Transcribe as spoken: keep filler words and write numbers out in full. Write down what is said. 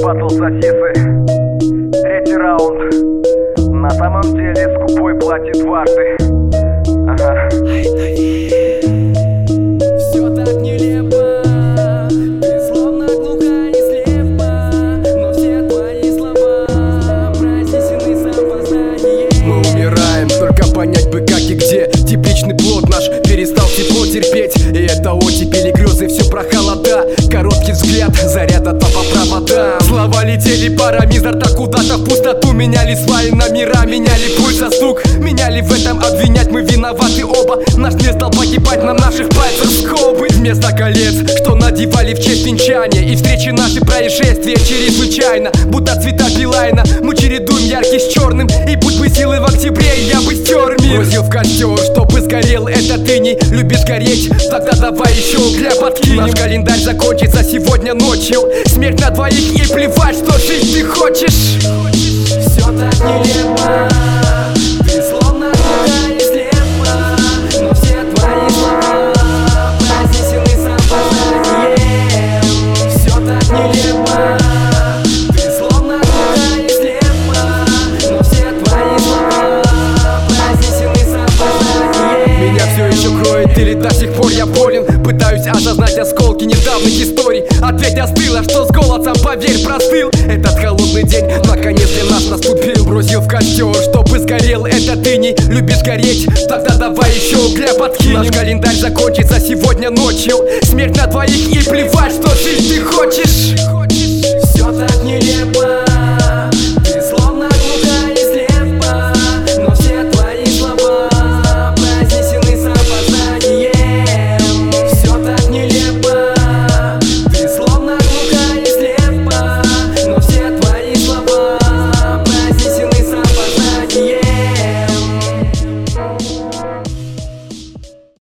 Батл сосисы. Третий раунд. На самом деле скупой платит дважды. Ага. Все так нелепо, ты словно глухая и слепа, но все твои слова произнесены с опозданием. Мы умираем, только понять бы как и где. Тепличный плод наш перестал тепло терпеть. И это оттепели грезы, все про холода. Короткий взгляд, заряда то по проводам. Слова летели парами изо рта куда-то в пустоту. Меняли свои номера, меняли пульс, а стук. Меняли в этом, обвинять мы виноваты оба. Наш мир стал погибать на наших пальцах скобы. Вместо колец, что надевали в честь венчания. И встречи наши происшествия чрезвычайно, будто цвета Билайна. Мы чередуем яркий с черным. И будь бы силы в октябре, я бы стер мир. Бросил в костер, чтобы сгорел этот иней. Любишь гореть? Тогда давай еще угля подкинем. Наш календарь закончится сегодня ночью. Смерть на двоих и плевать, что жить ты хочешь. Все так нелепо, ты словно глухая и слепа, но все твои слова произнесены с опозданием. Все так нелепо, ты словно глухая и слепа, но все твои слова произнесены с опозданием. Меня все еще кроет или до сих пор я болен. Пытаюсь осознать осколки недавних историй. Ответь остыла, что с голосом, поверь, простыл. Этот холодный день наконец для нас наступил. Бросил в костер, чтобы сгорел этот иней. Любишь гореть? Тогда давай еще угля подкинем. Наш календарь закончится сегодня ночью. Смерть на двоих и плевать, что жить ты хочешь.